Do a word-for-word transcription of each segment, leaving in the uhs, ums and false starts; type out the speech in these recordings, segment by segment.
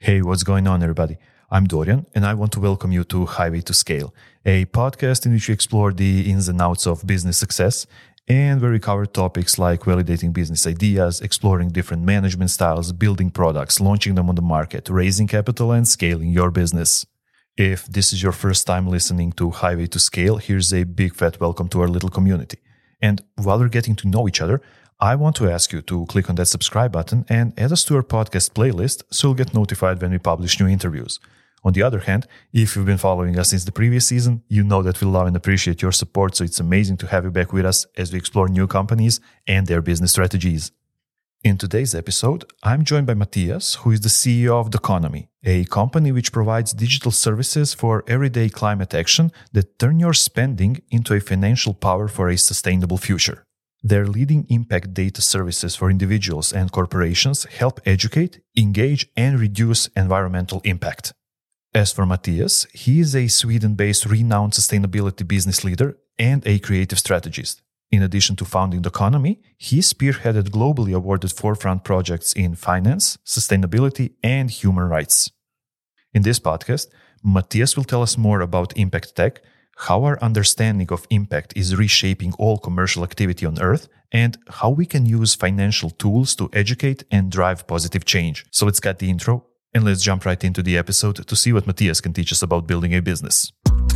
Hey, what's going on, everybody? I'm Dorian, and I want to welcome you to Highway to Scale, a podcast in which we explore the ins and outs of business success and where we cover topics like validating business ideas, exploring different management styles, building products, launching them on the market, raising capital, and scaling your business. If this is your first time listening to Highway to Scale, here's a big fat welcome to our little community. And while we're getting to know each other, I want to ask you to click on that subscribe button and add us to our podcast playlist so you'll get notified when we publish new interviews. On the other hand, if you've been following us since the previous season, you know that we love and appreciate your support, so it's amazing to have you back with us as we explore new companies and their business strategies. In today's episode, I'm joined by Matthias, who is the C E O of Doconomy, a company which provides digital services for everyday climate action that turn your spending into a financial power for a sustainable future. Their leading impact data services for individuals and corporations help educate, engage, and reduce environmental impact. As for Matthias, he is a Sweden-based renowned sustainability business leader and a creative strategist. In addition to founding Doconomy, he spearheaded globally awarded forefront projects in finance, sustainability, and human rights. In this podcast, Matthias will tell us more about impact tech, how our understanding of impact is reshaping all commercial activity on Earth, and how we can use financial tools to educate and drive positive change. So let's cut the intro and let's jump right into the episode to see what Matthias can teach us about building a business.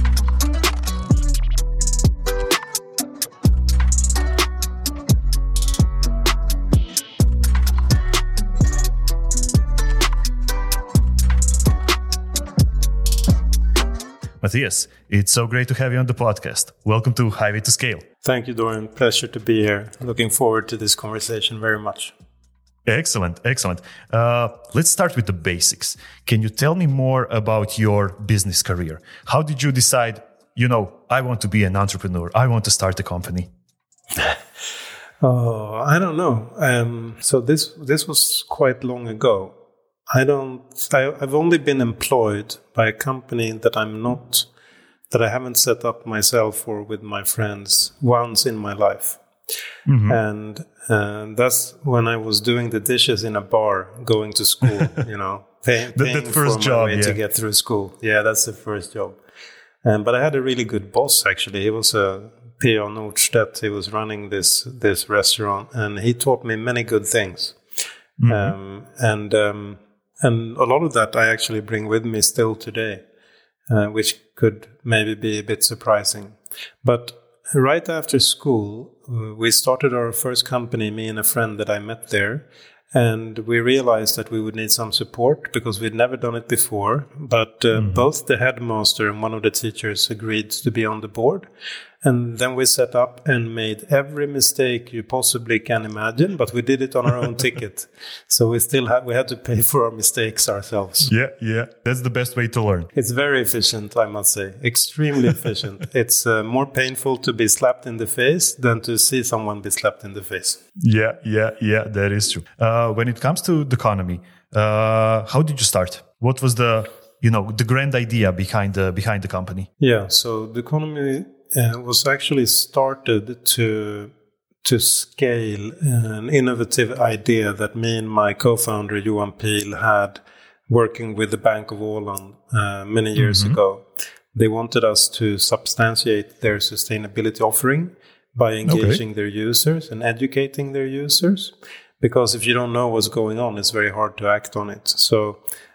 Matthias, it's so great to have you on the podcast. Welcome to Highway to Scale. Thank you, Dorian. Pleasure to be here. Looking forward to this conversation very much. Excellent, excellent. Uh, let's start with the basics. Can you tell me more about your business career? How did you decide, you know, I want to be an entrepreneur, I want to start a company? Oh, I don't know. Um, so this this was quite long ago. I don't. I, I've only been employed by a company that I'm not, that I haven't set up myself or with my friends once in my life, mm-hmm. and uh, that's when I was doing the dishes in a bar, going to school. You know, pay, paying that, that first for my job way yeah. to get through school. Yeah, that's the first job. Um, but I had a really good boss. Actually, he was a P O Nordstedt. He was running this this restaurant, and he taught me many good things. Mm-hmm. Um, and um, And a lot of that I actually bring with me still today, uh, which could maybe be a bit surprising. But right after school, uh, we started our first company, me and a friend that I met there. And we realized that we would need some support because we'd never done it before. But uh, mm-hmm. both the headmaster and one of the teachers agreed to be on the board. And then we set up and made every mistake you possibly can imagine, but we did it on our own ticket. So we still had, we had to pay for our mistakes ourselves. Yeah, yeah. That's the best way to learn. It's very efficient, I must say. Extremely efficient. It's uh, more painful to be slapped in the face than to see someone be slapped in the face. Yeah, yeah, yeah. That is true. Uh, when it comes to Doconomy, uh, how did you start? What was the, you know, the grand idea behind the, behind the company? Yeah, so Doconomy Uh, was actually started to to scale an innovative idea that me and my co-founder Johan Pihl had working with the Bank of Åland uh, many years mm-hmm. ago. They wanted us to substantiate their sustainability offering by engaging okay. their users and educating their users, because if you don't know what's going on, it's very hard to act on it. So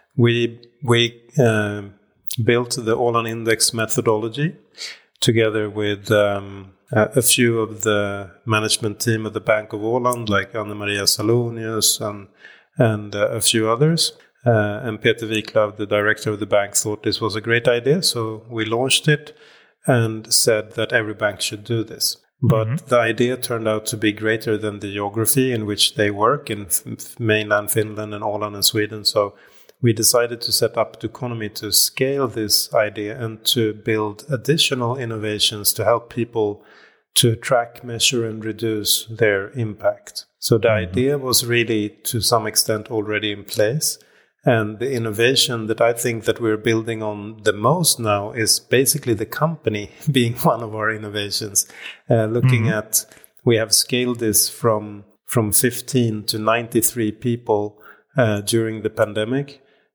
we we uh, built the Åland Index methodology together with um, a, a few of the management team of the Bank of Åland, like Anna-Maria Salonius and and uh, a few others. Uh, and Peter Wiklöv, the director of the bank, thought this was a great idea. So we launched it and said that every bank should do this. But mm-hmm. the idea turned out to be greater than the geography in which they work in f- mainland Finland and Åland and Sweden. So we decided to set up Doconomy to scale this idea and to build additional innovations to help people to track, measure, and reduce their impact. So the mm-hmm. idea was really, to some extent, already in place. And the innovation that I think that we're building on the most now is basically the company being one of our innovations. Uh, looking mm-hmm. at, we have scaled this from, from fifteen to ninety-three people uh, during the pandemic.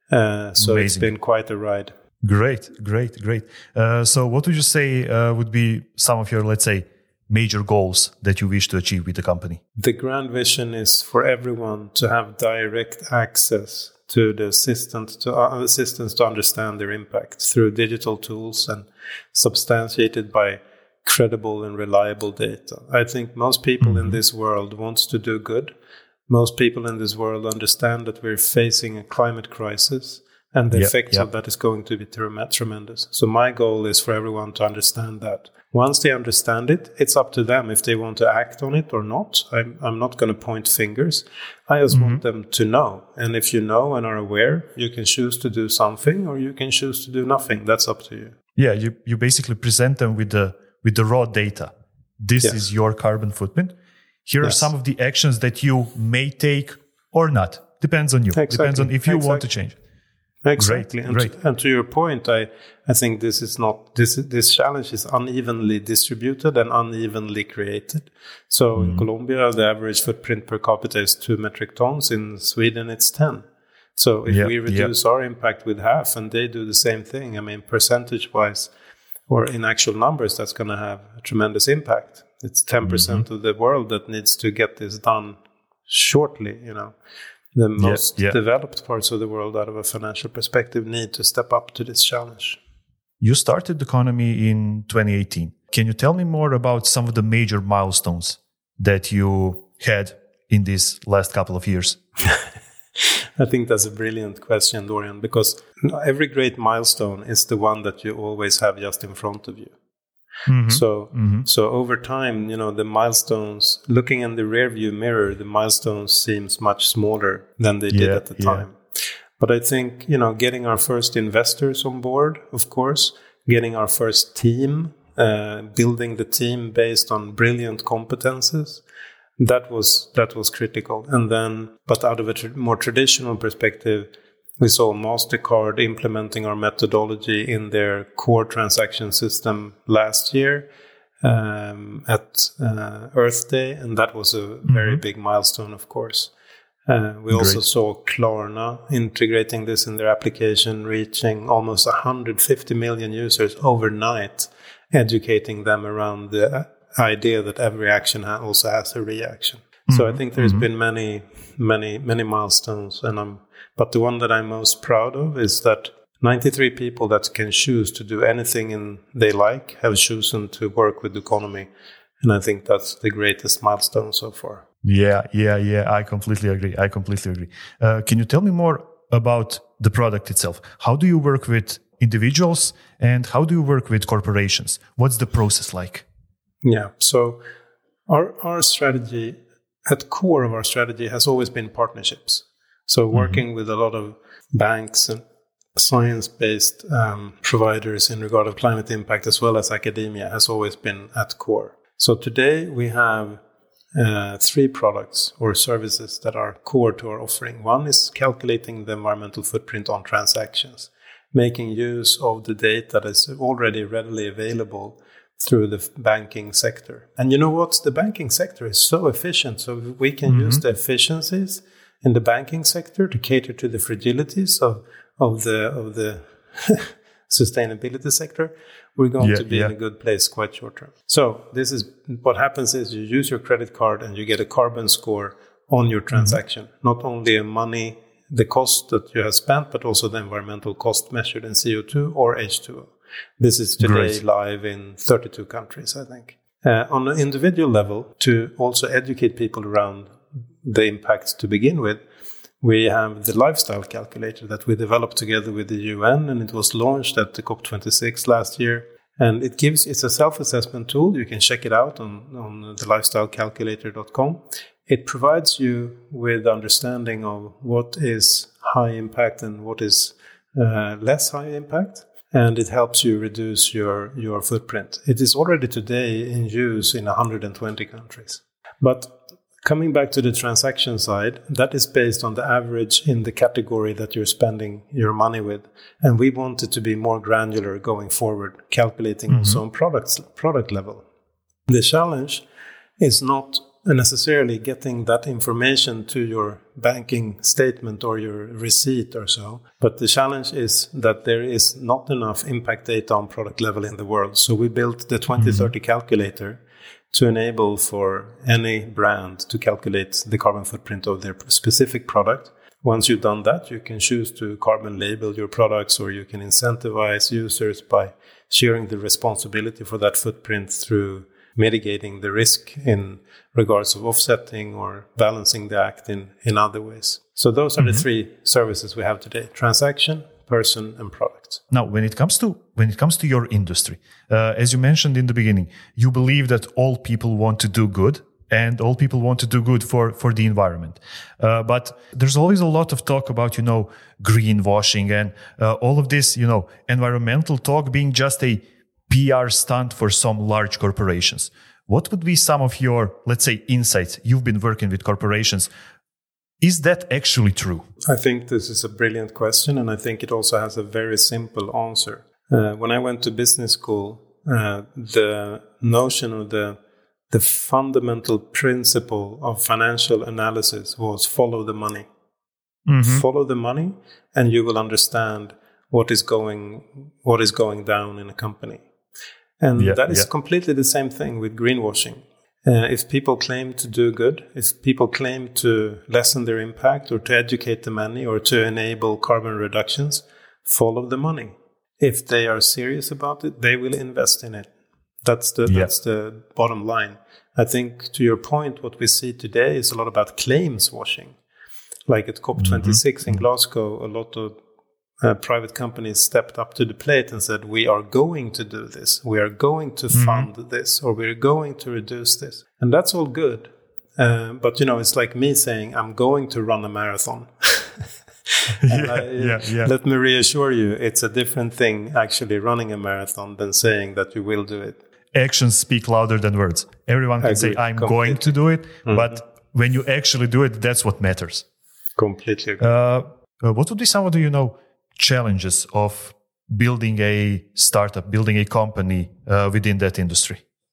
Uh, so Amazing. It's been quite a ride. Great, great, great. Uh, so what would you say uh, would be some of your, let's say, major goals that you wish to achieve with the company? The grand vision is for everyone to have direct access to the assistant to uh, assistants to understand their impact through digital tools and substantiated by credible and reliable data. I think most people mm-hmm. in this world wants to do good. Most people in this world understand that we're facing a climate crisis, and the yep, effects yep. of that is going to be tremendous. So my goal is for everyone to understand that. Once they understand it, it's up to them if they want to act on it or not. I'm, I'm not going to point fingers. I just mm-hmm. want them to know. And if you know and are aware, you can choose to do something or you can choose to do nothing. That's up to you. Yeah, you, you basically present them with the with the raw data. This yes. is your carbon footprint. Here yes. are some of the actions that you may take or not. Depends on you. Exactly. Depends on if you exactly. want to change. Exactly. Great, and, great. To, and to your point, I, I think this is not this this challenge is unevenly distributed and unevenly created. So mm-hmm. in Colombia, the average footprint per capita is two metric tons. In Sweden, it's ten. So if yep, we reduce yep. our impact with half and they do the same thing, I mean, percentage-wise or in actual numbers, that's going to have a tremendous impact. It's ten percent mm-hmm. of the world that needs to get this done shortly, you know. The most yeah, yeah. developed parts of the world out of a financial perspective need to step up to this challenge. You started the economy in twenty eighteen. Can you tell me more about some of the major milestones that you had in these last couple of years? I think that's a brilliant question, Dorian, because every great milestone is the one that you always have just in front of you. Mm-hmm. So, mm-hmm. so over time, you know, the milestones, looking in the rearview mirror, the milestones seems much smaller than they did yeah, at the time. Yeah. But I think, you know, getting our first investors on board, of course, getting our first team, uh, building the team based on brilliant competences, that was that was critical. And then, but out of a tr- more traditional perspective, we saw MasterCard implementing our methodology in their core transaction system last year um, at uh, Earth Day, and that was a mm-hmm. very big milestone, of course. Uh, we Great. also saw Klarna integrating this in their application, reaching almost one hundred fifty million users overnight, educating them around the idea that every action also has a reaction. Mm-hmm. So I think there's mm-hmm. been many, many, many milestones, and I'm But the one that I'm most proud of is that ninety-three people that can choose to do anything in they like have chosen to work with the economy. And I think that's the greatest milestone so far. Yeah, yeah, yeah. I completely agree. I completely agree. Uh, can you tell me more about the product itself? How do you work with individuals and how do you work with corporations? What's the process like? Yeah, so our our strategy, at the core of our strategy has always been partnerships. So working mm-hmm. with a lot of banks and science-based um, providers in regard of climate impact, as well as academia, has always been at core. So today we have uh, three products or services that are core to our offering. One is calculating the environmental footprint on transactions, making use of the data that is already readily available through the banking sector. And you know what? The banking sector is so efficient, so we can mm-hmm. use the efficiencies in the banking sector to cater to the fragilities of, of the of the sustainability sector, we're going yeah, to be yeah. in a good place quite short term. So this is what happens is you use your credit card and you get a carbon score on your transaction. Mm-hmm. Not only a money, the cost that you have spent, but also the environmental cost measured in C O two or H two O. This is today Great. live in thirty-two countries, I think. Uh, on an individual level, to also educate people around the impact to begin with, we have the lifestyle calculator that we developed together with the U N, and it was launched at the COP twenty-six last year. And it gives, it's a self-assessment tool. You can check it out on, on the lifestyle calculator dot com. It provides you with understanding of what is high impact and what is uh, less high impact. And it helps you reduce your, your footprint. It is already today in use in one hundred twenty countries. But coming back to the transaction side, that is based on the average in the category that you're spending your money with. And we want it to be more granular going forward, calculating mm-hmm. also on products, product level. The challenge is not necessarily getting that information to your banking statement or your receipt or so. But the challenge is that there is not enough impact data on product level in the world. So we built the twenty thirty calculator to enable for any brand to calculate the carbon footprint of their specific product. Once you've done that, you can choose to carbon label your products, or you can incentivize users by sharing the responsibility for that footprint through mitigating the risk in regards of offsetting or balancing the act in, in other ways. So those are mm-hmm. the three services we have today: transaction, person, and product. Now, when it comes to when it comes to your industry, uh, as you mentioned in the beginning, you believe that all people want to do good, and all people want to do good for, for the environment. Uh, but there's always a lot of talk about, you know, greenwashing and uh, all of this, you know, environmental talk being just a P R stunt for some large corporations. What would be some of your, let's say, insights? You've been working with corporations. Is that actually true? I think this is a brilliant question, and I think it also has a very simple answer. Uh, when I went to business school, uh, the notion of the The fundamental principle of financial analysis was follow the money. Mm-hmm. Follow the money, and you will understand what is going what is going down in a company. And yeah, that is yeah. completely the same thing with greenwashing. Uh, if people claim to do good, if people claim to lessen their impact or to educate the many or to enable carbon reductions, follow the money. If they are serious about it, they will invest in it. That's the yeah. that's the bottom line. I think, to your point, what we see today is a lot about claims washing. Like at COP twenty-six mm-hmm. in Glasgow, a lot of uh, private companies stepped up to the plate and said, we are going to do this. We are going to mm-hmm. fund this, or we're going to reduce this. And that's all good. Uh, but, you know, it's like me saying, I'm going to run a marathon. yeah, I, yeah, yeah. Let me reassure you, it's a different thing actually running a marathon than saying that you will do it. Actions speak louder than words. Everyone can say, I'm completely. going to do it, mm-hmm. but when you actually do it, that's what matters. Completely agree. Uh, what would be some of the, you know, challenges of building a startup, building a company uh, within that industry?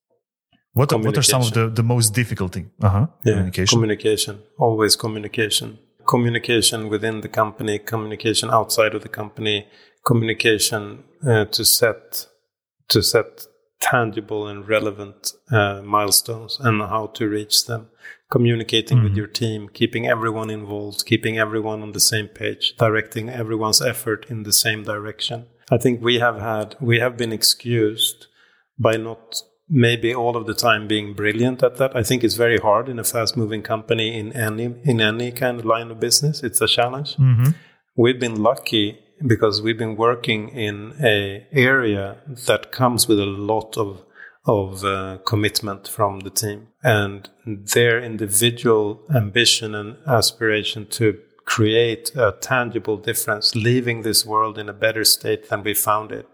What are, what are some of the, the most difficult things? Uh-huh. Yeah, communication. Communication. Always communication. Communication within the company, communication outside of the company, communication uh, to set to set tangible and relevant uh, milestones and how to reach them. Communicating mm-hmm. with your team, keeping everyone involved, keeping everyone on the same page, directing everyone's effort in the same direction. I think we have had, we have been excused by not maybe all of the time being brilliant at that. I think it's very hard in a fast-moving company in any in any kind of line of business. It's a challenge. Mm-hmm. We've been lucky because we've been working in a area that comes with a lot of of uh, commitment from the team, and their individual ambition and aspiration to create a tangible difference, leaving this world in a better state than we found it,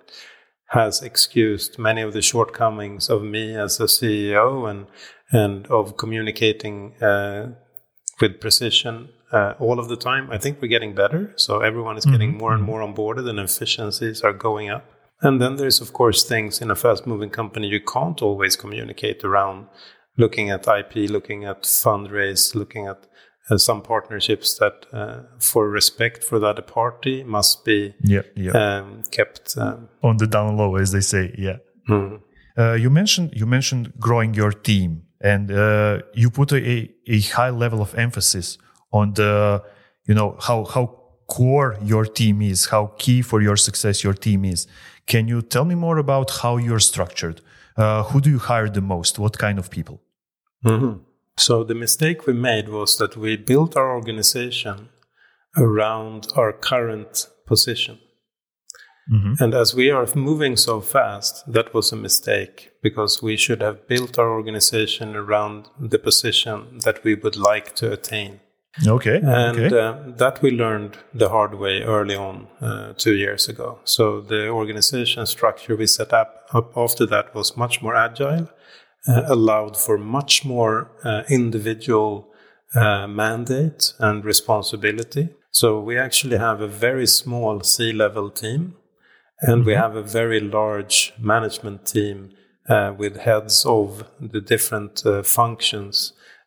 has excused many of the shortcomings of me as a C E O and and of communicating uh, with precision uh, all of the time. I think we're getting better, so everyone is getting mm-hmm. more and more on board, and efficiencies are going up. And then there's, of course, things in a fast-moving company you can't always communicate around, looking at I P, looking at fundraise, looking at uh, some partnerships that, uh, for respect for the other party, must be yeah, yeah. Um, kept um, on the down low, as they say. Yeah. Mm-hmm. Uh, you mentioned you mentioned growing your team, and uh, you put a, a high level of emphasis on the, you know, how how core your team is, how key for your success your team is. Can you tell me more about how you're structured? Uh, who do you hire the most? What kind of people? Mm-hmm. So the mistake we made was that we built our organization around our current position. Mm-hmm. And as we are moving so fast, that was a mistake, because we should have built our organization around the position that we would like to attain. Okay. And okay. Uh, that we learned the hard way early on, uh, two years ago. So the organization structure we set up, up after that was much more agile, uh, allowed for much more uh, individual uh, mandate and responsibility. So we actually have a very small C-level team, and mm-hmm. we have a very large management team uh, with heads of the different uh, functions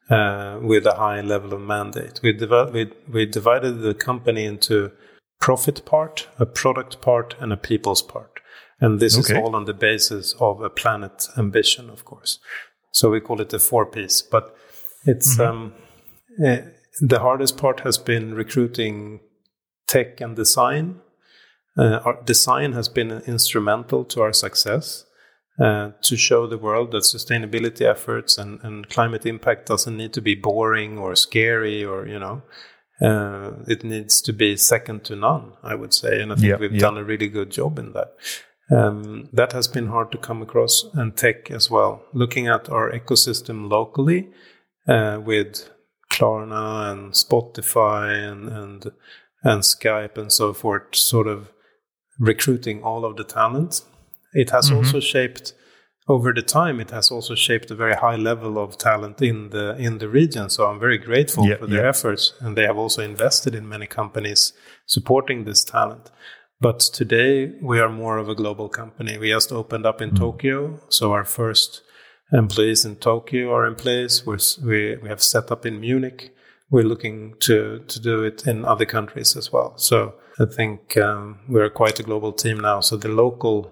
uh, with a high level of mandate. We, div- we, we divided the company into profit part, a product part, and a people's part. And this okay. is all on the basis of a planet ambition, of course. So we call it the four Ps. But it's mm-hmm. um, uh, the hardest part has been recruiting tech and design. Uh, our design has been instrumental to our success, uh, to show the world that sustainability efforts and, and climate impact doesn't need to be boring or scary or, you know, uh, it needs to be second to none, I would say. And I think yeah, we've yeah. done a really good job in that. Um, that has been hard to come across, and tech as well. Looking at our ecosystem locally uh, with Klarna and Spotify and, and and Skype and so forth, sort of recruiting all of the talent. It has mm-hmm. also shaped, over the time, it has also shaped a very high level of talent in the in the region. So I'm very grateful yeah, for their yeah. efforts, and they have also invested in many companies supporting this talent. But today we are more of a global company. We just opened up in mm-hmm. Tokyo, so our first employees in Tokyo are in place. We're, we we have set up in Munich. We're looking to, to do it in other countries as well. So I think um, we're quite a global team now. So the local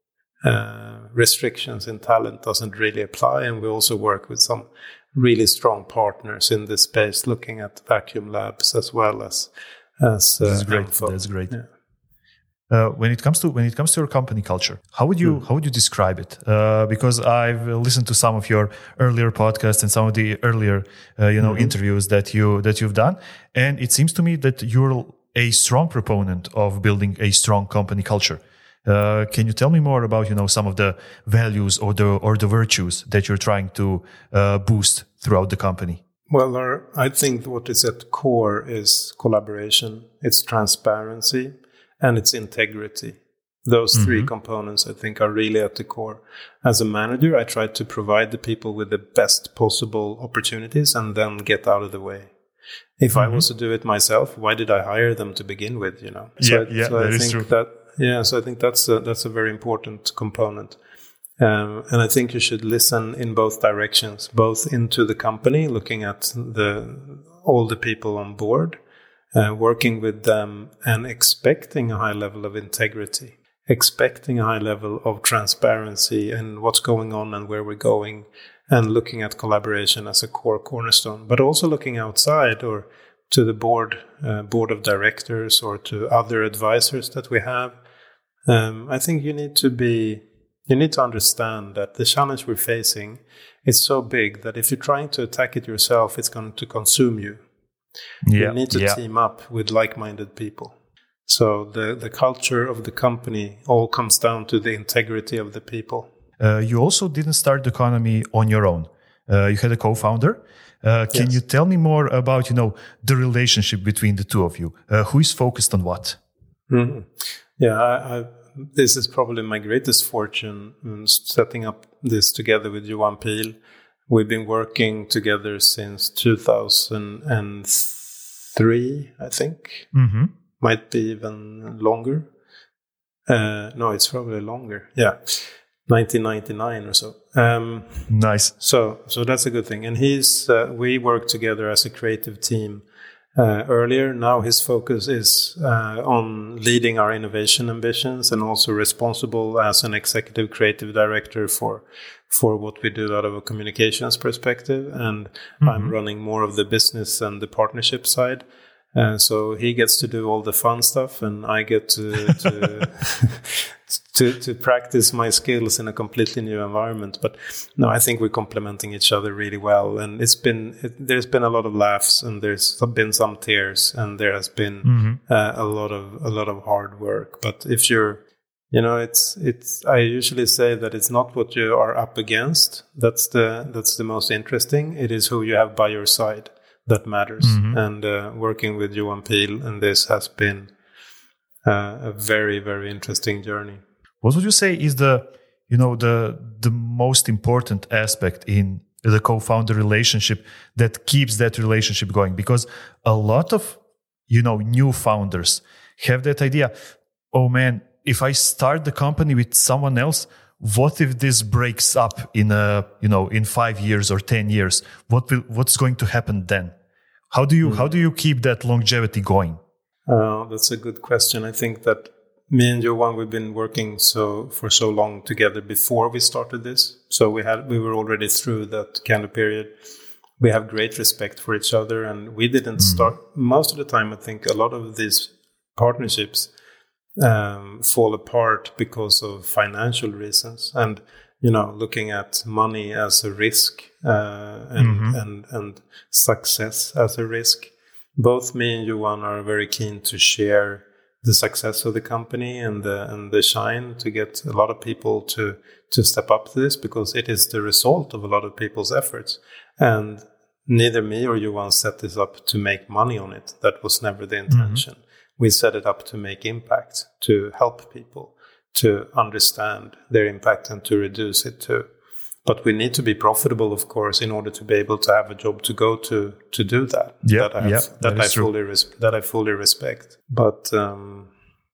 uh, restrictions in talent doesn't really apply. And we also work with some really strong partners in this space, looking at vacuum labs as well as as uh, That's great. Info. That's great. Yeah. Uh, when it comes to when it comes to your company culture, how would you mm. how would you describe it? Uh, because I've listened to some of your earlier podcasts and some of the earlier uh, you know mm-hmm. interviews that you that you've done, and it seems to me that you're a strong proponent of building a strong company culture. Uh, can you tell me more about you know some of the values or the or the virtues that you're trying to uh, boost throughout the company? Well, our, I think what is at core is collaboration. It's transparency. And its integrity. Those mm-hmm. three components, I think, are really at the core. As a manager, I try to provide the people with the best possible opportunities and then get out of the way. If mm-hmm. I was to do it myself, why did I hire them to begin with? You know. So yeah, I, yeah, so that I is think true. That, yeah, so I think that's a, that's a very important component. Um, and I think you should listen in both directions, both into the company, looking at the all the people on board. Uh, working with them and expecting a high level of integrity, expecting a high level of transparency and what's going on and where we're going, and looking at collaboration as a core cornerstone, but also looking outside or to the board, uh, board of directors or to other advisors that we have. Um, I think you need to be, you need to understand that the challenge we're facing is so big that if you're trying to attack it yourself, it's going to consume you. Yeah, you need to yeah. team up with like-minded people. So the, the culture of the company all comes down to the integrity of the people. Uh, you also didn't start the economy on your own. Uh, you had a co-founder. Uh, can yes. you tell me more about, you know, the relationship between the two of you? Uh, who is focused on what? Mm-hmm. Yeah, I, I, this is probably my greatest fortune in setting up this together with Johan Pihl. We've been working together since two thousand three, I think. Mm-hmm. Might be even longer. Uh, no, it's probably longer. Yeah, nineteen ninety-nine or so. Um, nice. So, so that's a good thing. And he's uh, we worked together as a creative team uh, earlier. Now his focus is uh, on leading our innovation ambitions and also responsible as an executive creative director for. for what we do out of a communications perspective. And mm-hmm. I'm running more of the business and the partnership side. Uh, so he gets to do all the fun stuff and I get to to, to to practice my skills in a completely new environment. But no, I think we're complementing each other really well. And it's been, it, there's been a lot of laughs and there's been some tears and there has been mm-hmm. uh, a lot of, a lot of hard work. But if you're, You know, it's it's. I usually say that it's not what you are up against. That's the that's the most interesting. It is who you have by your side that matters. Mm-hmm. And uh, working with Johan Pihl and this has been uh, a very very interesting journey. What would you say is the you know the the most important aspect in the co-founder relationship that keeps that relationship going? Because a lot of you know new founders have that idea. Oh man. If I start the company with someone else, what if this breaks up in a, you know, in five years or ten years? What will, what's going to happen then? How do you, mm. how do you keep that longevity going? Uh, that's a good question. I think that me and Johan, we've been working so for so long together before we started this. So we had, we were already through that kind of period. We have great respect for each other, and we didn't mm. start. Most of the time, I think a lot of these partnerships um, fall apart because of financial reasons, and you know, looking at money as a risk uh, and, mm-hmm. and and success as a risk. Both me and Johan are very keen to share the success of the company and the and the shine, to get a lot of people to to step up to this, because it is the result of a lot of people's efforts. And neither me or Johan set this up to make money on it. That was never the intention. Mm-hmm. We set it up to make impact, to help people, to understand their impact and to reduce it too. But we need to be profitable, of course, in order to be able to have a job to go to to do that. Yeah, that I have, yeah, that, that I is true. fully res- that I fully respect. But um,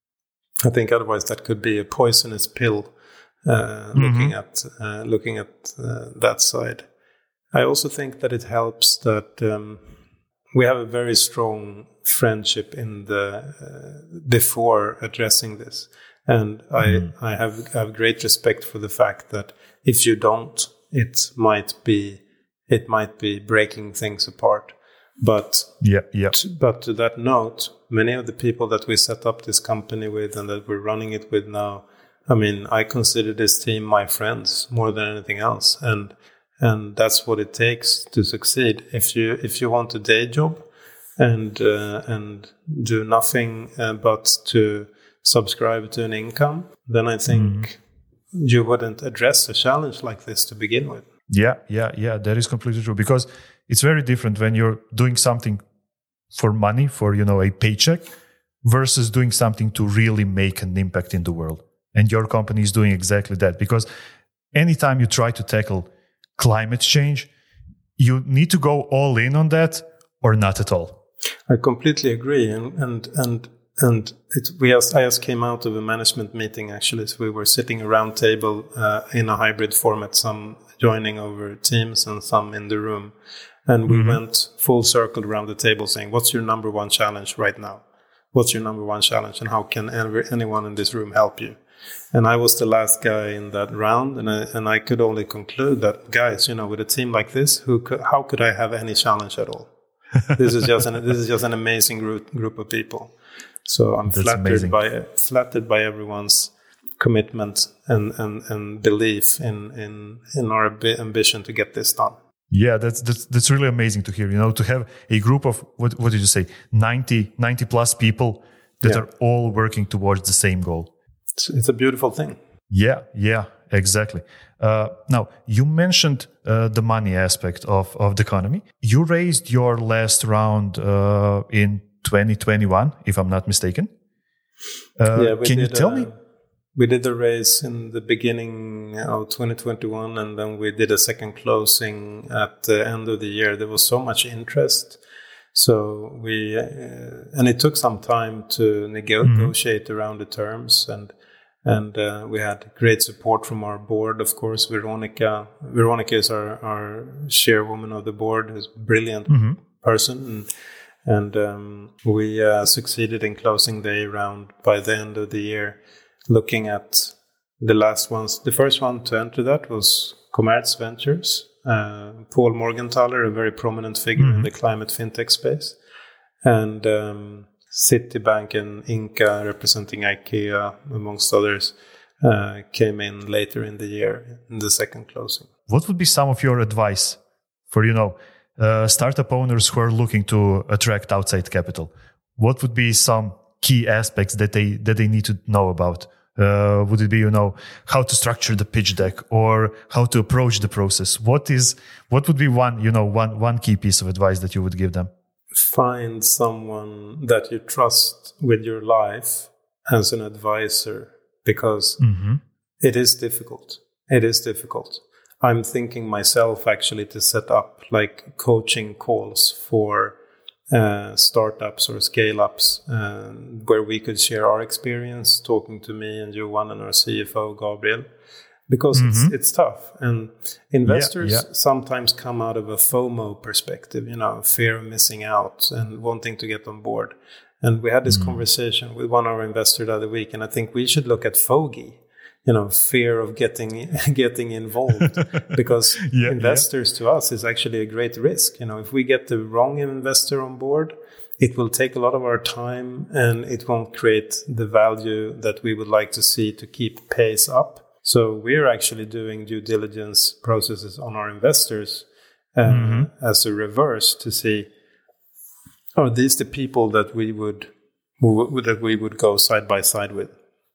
I think otherwise that could be a poisonous pill. Uh, mm-hmm. Looking at uh, looking at uh, that side, I also think that it helps that um, we have a very strong friendship in the uh, before addressing this, and mm-hmm. I I have have great respect for the fact that if you don't, it might be it might be breaking things apart. But yeah, yeah. T- but to that note, many of the people that we set up this company with and that we're running it with now, I mean, I consider this team my friends more than anything else, and and that's what it takes to succeed. If you if you want a day job and uh, and do nothing uh, but to subscribe to an income, then I think mm-hmm. you wouldn't address a challenge like this to begin with. Yeah, yeah, yeah. That is completely true, because it's very different when you're doing something for money, for, you know, a paycheck, versus doing something to really make an impact in the world. And your company is doing exactly that, because anytime you try to tackle climate change, you need to go all in on that or not at all. I completely agree. And, and, and, and it, we just, I just came out of a management meeting, actually. So we were sitting around table uh, in a hybrid format, some joining over Teams and some in the room. And we mm-hmm. went full circle around the table saying, what's your number one challenge right now? What's your number one challenge, and how can anyone in this room help you? And I was the last guy in that round, and I, and I could only conclude that, guys, you know, with a team like this, who could, how could I have any challenge at all? This is just an this is just an amazing group group of people. So I'm That's flattered amazing. by flattered by everyone's commitment and, and, and belief in, in in our ambition to get this done. Yeah, that's, that's that's really amazing to hear. You know, to have a group of what what did you say, ninety, ninety plus people that yeah. are all working towards the same goal. It's, it's a beautiful thing. Yeah, yeah, exactly. Uh, now, you mentioned uh, the money aspect of, of the economy. You raised your last round uh, in twenty twenty-one, if I'm not mistaken. Uh, yeah, can you tell a, me? We did the raise in the beginning of twenty twenty-one, and then we did a second closing at the end of the year. There was so much interest. So we, uh, and it took some time to nego- mm-hmm. negotiate around the terms, and and uh, we had great support from our board, of course. Veronica, Veronica is our, our chairwoman of the board, who's a brilliant mm-hmm. person, and, and um, we uh, succeeded in closing the round by the end of the year. Looking at the last ones, the first one to enter that was Commerz Ventures. Uh, Paul Morgenthaler, a very prominent figure mm-hmm. in the climate fintech space, and um, Citibank and Inca, representing IKEA, amongst others, uh, came in later in the year in the second closing. What would be some of your advice for, you know, uh, startup owners who are looking to attract outside capital? What would be some key aspects that they that they need to know about? Uh, would it be, you know, how to structure the pitch deck or how to approach the process? What is, what would be one, you know, one, one key piece of advice that you would give them? Find someone that you trust with your life as an advisor, because mm-hmm. it is difficult. It is difficult. I'm thinking myself actually to set up like coaching calls for Uh, startups or scale-ups uh, where we could share our experience, talking to me and Johan and our C F O, Gabriel. because Mm-hmm. it's it's tough. And investors Yeah, yeah. sometimes come out of a FOMO perspective, you know, fear of missing out and wanting to get on board. And we had this Mm. conversation with one of our investors the other week, and I think we should look at FOGI, you know, fear of getting getting involved, because Yeah, investors to us is actually a great risk. You know, if we get the wrong investor on board, it will take a lot of our time, and it won't create the value that we would like to see to keep pace up. So we're actually doing due diligence processes on our investors uh, Mm-hmm. as a reverse to see, are these the people that we would who- that we would go side by side with?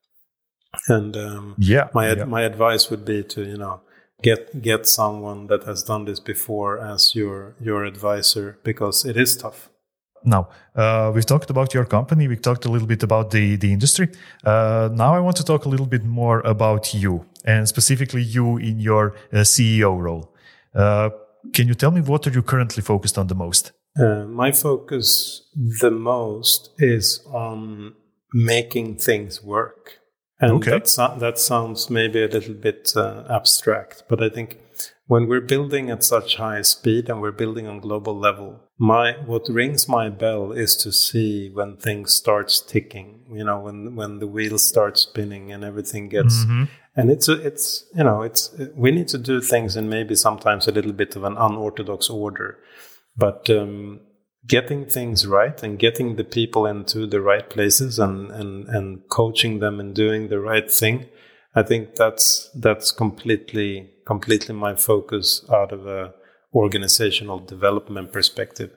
And um, Yeah, my ad- yeah. my advice would be to, you know, get get someone that has done this before as your your advisor, because it is tough. Now, uh, we've talked about your company. We talked a little bit about the, the industry. Uh, now I want to talk a little bit more about you, and specifically you in your uh, C E O role. Uh, can you tell me what are you currently focused on the most? Uh, my focus the most is on making things work. And Okay. that, so- that sounds maybe a little bit uh, abstract, but I think when we're building at such high speed and we're building on global level, my what rings my bell is to see when things starts ticking, you know, when when the wheels start spinning and everything gets, Mm-hmm. and it's a, it's you know it's we need to do things in maybe sometimes a little bit of an unorthodox order, but um, getting things right and getting the people into the right places and and and coaching them and doing the right thing, I think that's that's completely completely my focus out of a organizational development perspective.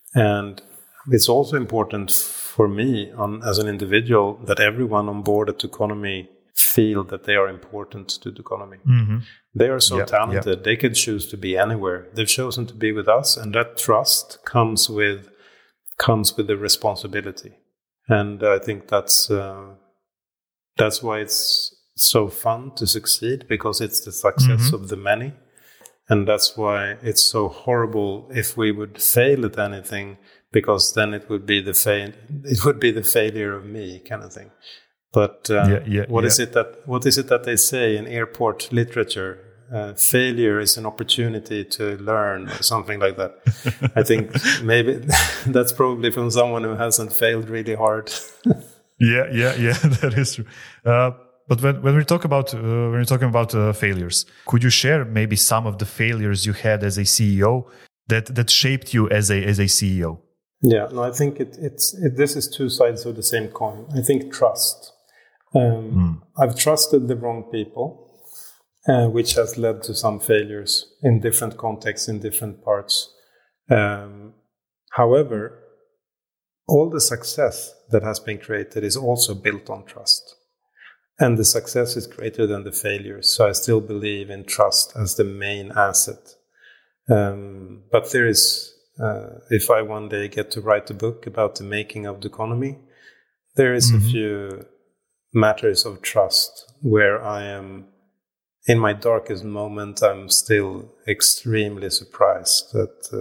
And it's also important for me on as an individual that everyone on board at Duconomy feel that they are important to Duconomy. Mm-hmm. They are so Yeah, talented. Yeah. They could choose to be anywhere. They've chosen to be with us, and that trust comes with comes with the responsibility. And I think that's uh, that's why it's so fun to succeed, because it's the success Mm-hmm. of the many. And that's why it's so horrible if we would fail at anything, because then it would be the fail it would be the failure of me, kind of thing. But uh, Yeah, yeah, what yeah. is it that what is it that they say in airport literature? Uh, failure is an opportunity to learn, or something like that. I think maybe that's probably from someone who hasn't failed really hard. Yeah, yeah, yeah, that is true. Uh, but when, when we talk about uh, when we're talking about uh, failures, could you share maybe some of the failures you had as a C E O that that shaped you as a as a C E O? Yeah, no, I think it, it's it, this is two sides of the same coin. I think trust. Um, Mm. I've trusted the wrong people, uh, which has led to some failures in different contexts, in different parts. Um, however, all the success that has been created is also built on trust. And the success is greater than the failures. So I still believe in trust as the main asset. Um, but there is, uh, if I one day get to write a book about the making of Duconomy, there is Mm-hmm. a few matters of trust where I am, in my darkest moment, I'm still extremely surprised that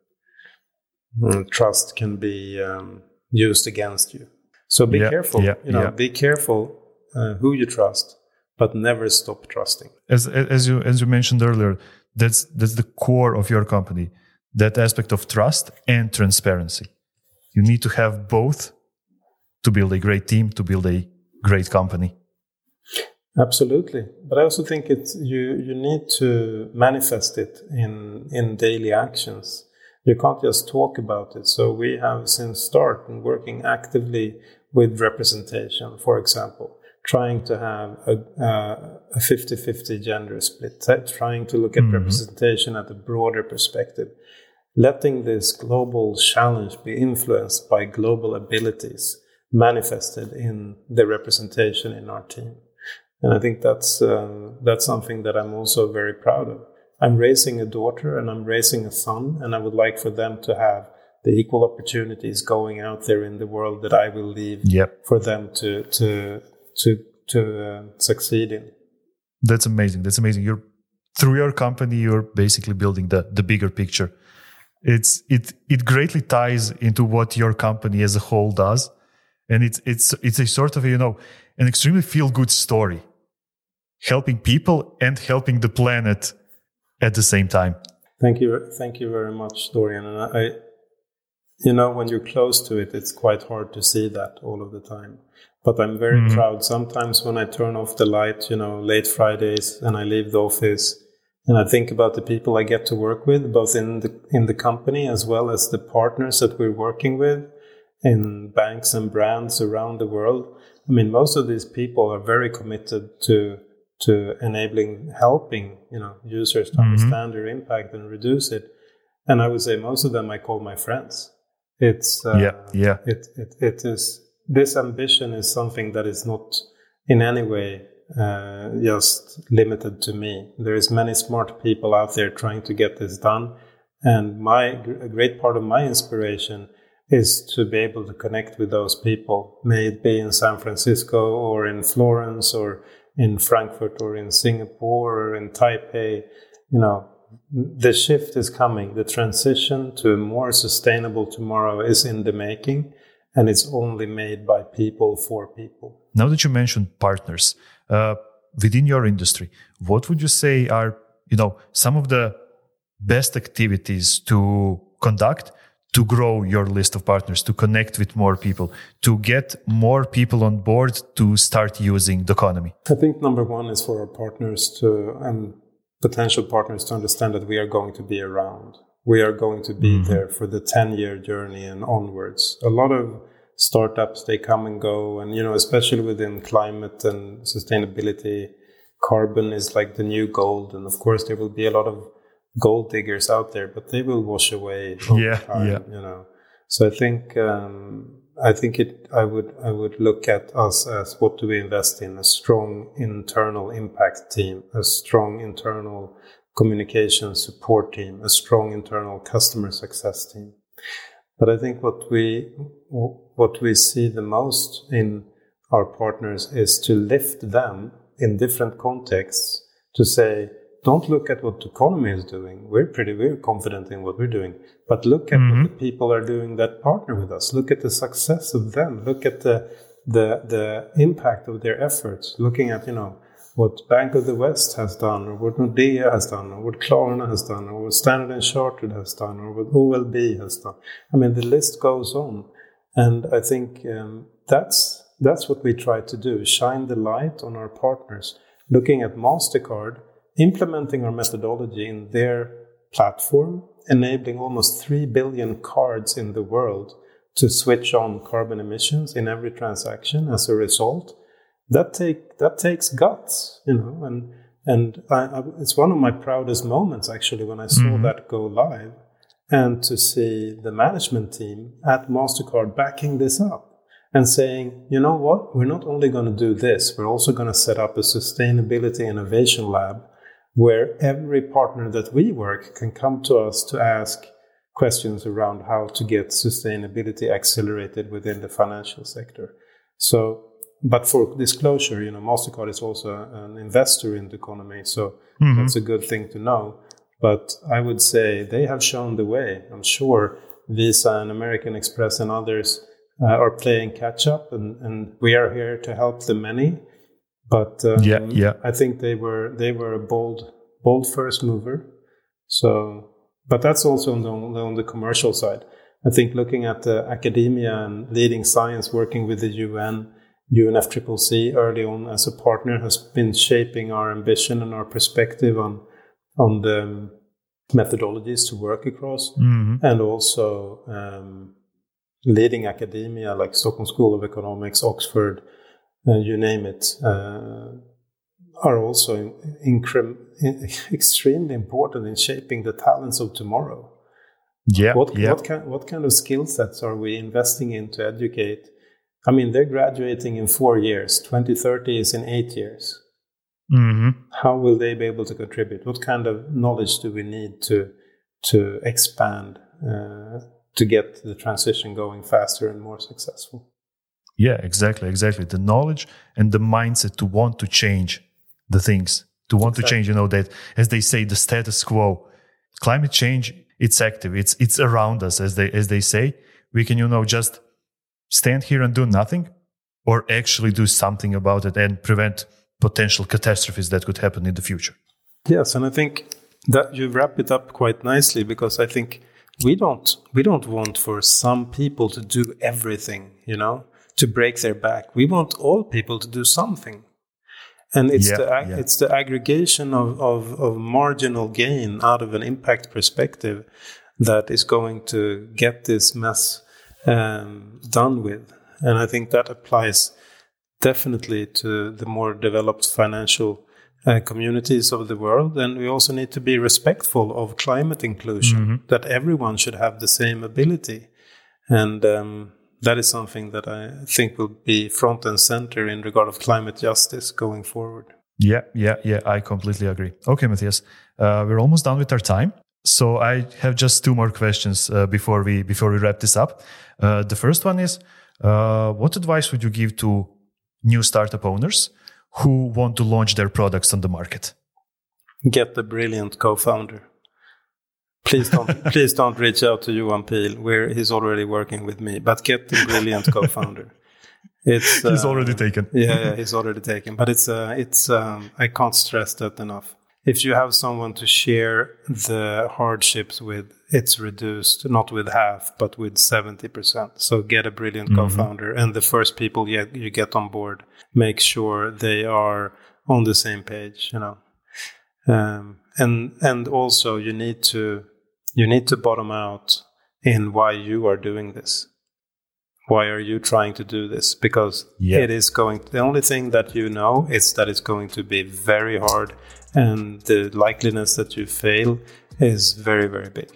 uh, trust can be um, used against you. So be Yeah, careful, yeah, you know, yeah. be careful uh, who you trust, but never stop trusting. As as you as you mentioned earlier, that's that's the core of your company. That aspect of trust and transparency. You need to have both to build a great team, to build a great company. Absolutely, but I also think it's you. You need to manifest it in in daily actions. You can't just talk about it. So we have since start been working actively with representation. For example, trying to have a uh, a fifty-fifty gender split. Trying to look at Mm-hmm. representation at a broader perspective. Letting this global challenge be influenced by global abilities manifested in the representation in our team. And I think that's uh, that's something that I'm also very proud of. I'm raising a daughter and I'm raising a son, and I would like for them to have the equal opportunities going out there in the world that I will leave Yep. for them to to to to uh, succeed in. That's amazing. That's amazing. You're through your company, you're basically building the, the bigger picture. It's it it greatly ties into what your company as a whole does. And it's it's it's a sort of, you know, an extremely feel-good story. helping people and helping the planet at the same time. Thank you. Thank you very much, Dorian. And I, you know, when you're close to it, it's quite hard to see that all of the time. But I'm very mm-hmm. proud. Sometimes when I turn off the light, you know, late Fridays and I leave the office and I think about the people I get to work with, both in the, in the company as well as the partners that we're working with in banks and brands around the world. I mean, most of these people are very committed to to enabling, helping, you know, users to mm-hmm. understand their impact and reduce it. And I would say most of them I call my friends. It's uh, yeah, yeah. It, it it is this ambition is something that is not in any way uh, just limited to me. There is many smart people out there trying to get this done, and my a great part of my inspiration is to be able to connect with those people, may it be in San Francisco or in Florence or in Frankfurt or in Singapore or in Taipei. You know, the shift is coming. The transition to a more sustainable tomorrow is in the making, and it's only made by people for people. Now that you mentioned partners, uh, within your industry, what would you say are, you know, some of the best activities to conduct to grow your list of partners, to connect with more people, to get more people on board to start using Doconomy? I think number one is for our partners to, and potential partners to understand that we are going to be around. We are going to be mm-hmm. there for the ten-year journey and onwards. A lot of startups, they come and go, and, you know, especially within climate and sustainability, carbon is like the new gold. And of course, there will be a lot of gold diggers out there, but they will wash away over yeah, time, yeah. you know. So I think um, I think it. I would I would look at us as what do we invest in? A strong internal impact team, a strong internal communication support team, a strong internal customer success team. But I think what we what we see the most in our partners is to lift them in different contexts to say, don't look at what Doconomy is doing. We're pretty, we're confident in what we're doing. But look at mm-hmm. what the people are doing that partner with us. Look at the success of them. Look at the the the impact of their efforts. Looking at, you know, what Bank of the West has done, or what Nordea has done, or what Klarna has done, or what Standard and Chartered has done, or what O L B has done. I mean, the list goes on. And I think um, that's that's what we try to do, shine the light on our partners. Looking at MasterCard, implementing our methodology in their platform, enabling almost three billion cards in the world to switch on carbon emissions in every transaction as a result. That take that takes guts, you know, and and I, I, it's one of my proudest moments actually when I saw mm-hmm. that go live, and to see the management team at MasterCard backing this up and saying, you know what, we're not only going to do this, we're also going to set up a sustainability innovation lab where every partner that we work can come to us to ask questions around how to get sustainability accelerated within the financial sector. So, but for disclosure, you know, MasterCard is also an investor in Doconomy, so mm-hmm. that's a good thing to know. But I would say they have shown the way. I'm sure Visa and American Express and others uh, are playing catch up, and, and we are here to help the many. But um, yeah, yeah. I think they were they were a bold bold first mover. So, but that's also on the on the commercial side. I think looking at uh, academia and leading science, working with the U N, U N F C C C early on as a partner has been shaping our ambition and our perspective on on the methodologies to work across, mm-hmm. and also um, leading academia like Stockholm School of Economics, Oxford, uh, you name it, uh, are also incre- extremely important in shaping the talents of tomorrow. Yeah, what yeah. what kind what kind of skill sets are we investing in to educate? I mean, they're graduating in four years. twenty thirty is in eight years. Mm-hmm. How will they be able to contribute? What kind of knowledge do we need to to expand uh, to get the transition going faster and more successful? Yeah, exactly, exactly. The knowledge and the mindset to want to change the things, to want exactly. to change, you know, that, as they say, the status quo. Climate change, it's active, it's it's around us, as they as they say. We can, you know, just stand here and do nothing, or actually do something about it and prevent potential catastrophes that could happen in the future. Yes, and I think that you wrap it up quite nicely, because I think we don't we don't want for some people to do everything, you know, to break their back. We want all people to do something. And it's yeah, the yeah. it's the aggregation of, of, of marginal gain out of an impact perspective that is going to get this mess um, done with. And I think that applies definitely to the more developed financial uh, communities of the world. And we also need to be respectful of climate inclusion, mm-hmm. that everyone should have the same ability. And um, that is something that I think will be front and center in regard of climate justice going forward. Yeah, yeah, yeah, I completely agree. Okay, Matthias, uh, we're almost done with our time. So I have just two more questions uh, before we before we wrap this up. Uh, the first one is, uh, what advice would you give to new startup owners who want to launch their products on the market? Get the brilliant co-founder. Please don't please don't reach out to Johan Pihl, where he's already working with me, but get the brilliant co-founder. It's he's uh, already taken. yeah, yeah, he's already taken. But it's uh, it's um, I can't stress that enough. If you have someone to share the hardships with, it's reduced not with half, but with seventy percent. So get a brilliant mm-hmm. co-founder, and the first people you, you get on board, make sure they are on the same page. You know, um, and and also you need to you need to bottom out in why you are doing this. Why are you trying to do this? Because yeah. it is going. The only thing that you know is that it's going to be very hard, and the likeliness that you fail is very, very big.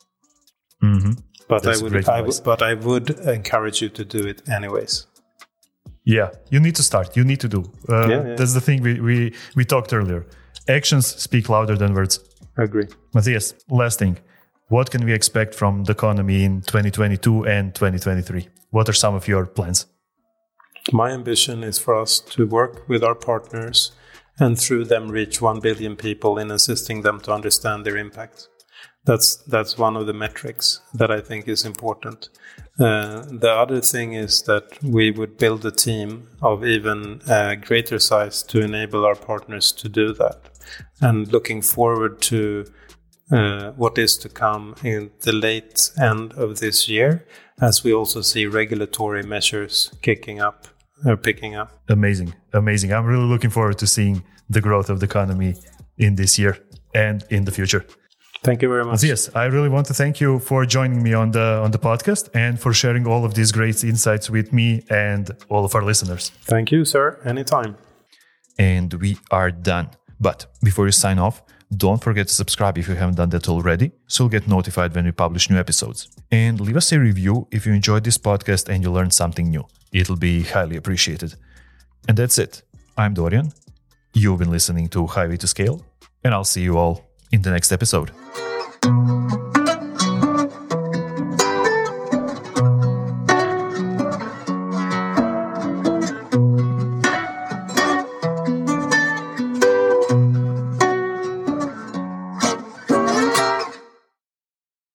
Mm-hmm. But That's I would, I would, but I would encourage you to do it anyways. Yeah, you need to start. You need to do. Uh, yeah, yeah. That's the thing we, we we talked earlier. Actions speak louder than words. I agree. Matthias, last thing. What can we expect from the economy in twenty twenty-two and twenty twenty-three? What are some of your plans? My ambition is for us to work with our partners and through them reach one billion people in assisting them to understand their impact. That's that's one of the metrics that I think is important. Uh, the other thing is that we would build a team of even uh, greater size to enable our partners to do that. And looking forward to uh, what is to come in the late end of this year, as we also see regulatory measures kicking up or picking up. Amazing, amazing. I'm really looking forward to seeing the growth of the economy in this year and in the future. Thank you very much. Yes, I really want to thank you for joining me on the on the podcast and for sharing all of these great insights with me and all of our listeners. Thank you, sir. Anytime. And we are done. But before you sign off, don't forget to subscribe if you haven't done that already, so you'll get notified when we publish new episodes. And leave us a review if you enjoyed this podcast and you learned something new. It'll be highly appreciated. And that's it. I'm Dorian. You've been listening to Highway to Scale, and I'll see you all in the next episode.